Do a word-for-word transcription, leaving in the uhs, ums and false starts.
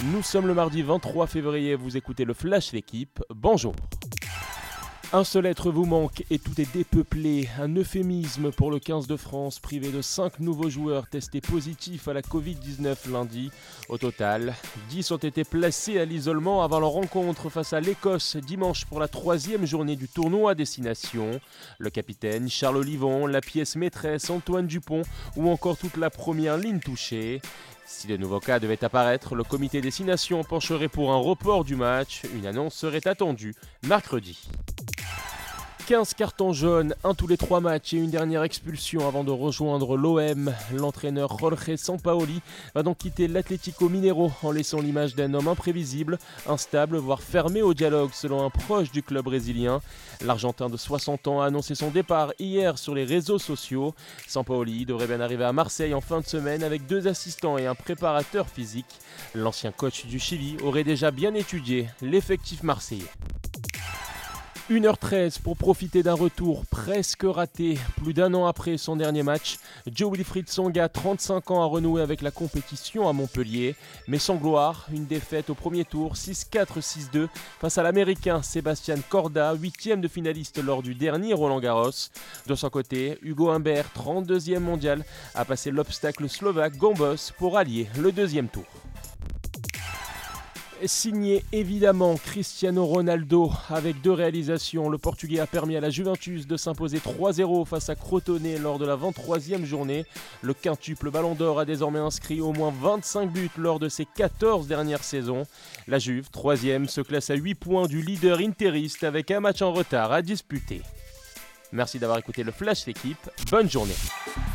Nous sommes le mardi vingt-trois février, vous écoutez le Flash L'équipe, bonjour. Un seul être vous manque et tout est dépeuplé. Un euphémisme pour le quinze de France, privé de cinq nouveaux joueurs testés positifs à la covid dix-neuf lundi. Au total, dix ont été placés à l'isolement avant leur rencontre face à l'Écosse dimanche pour la troisième journée du tournoi à destination. Le capitaine Charles Olivon, la pièce maîtresse Antoine Dupont ou encore toute la première ligne touchée. Si de nouveaux cas devaient apparaître, le comité des six nations pencherait pour un report du match. Une annonce serait attendue mercredi. quinze cartons jaunes, un tous les trois matchs et une dernière expulsion avant de rejoindre l'O M. L'entraîneur Jorge Sampaoli va donc quitter l'Atlético Mineiro en laissant l'image d'un homme imprévisible, instable, voire fermé au dialogue selon un proche du club brésilien. L'Argentin de soixante ans a annoncé son départ hier sur les réseaux sociaux. Sampaoli devrait bien arriver à Marseille en fin de semaine avec deux assistants et un préparateur physique. L'ancien coach du Chili aurait déjà bien étudié l'effectif marseillais. une heure treize pour profiter d'un retour presque raté. Plus d'un an après son dernier match, Joe-Wilfried Tsonga, trente-cinq ans, a renoué avec la compétition à Montpellier. Mais sans gloire, une défaite au premier tour, six quatre six deux, face à l'Américain Sebastian Corda, huitième de finaliste lors du dernier Roland-Garros. De son côté, Hugo Humbert, trente-deuxième mondial, a passé l'obstacle slovaque Gombos pour allier le deuxième tour. Signé évidemment Cristiano Ronaldo avec deux réalisations. Le Portugais a permis à la Juventus de s'imposer trois zéro face à Crotone lors de la vingt-troisième journée. Le quintuple Ballon d'Or a désormais inscrit au moins vingt-cinq buts lors de ses quatorze dernières saisons. La Juve, troisième, se classe à huit points du leader interiste avec un match en retard à disputer. Merci d'avoir écouté le Flash L'équipe. Bonne journée.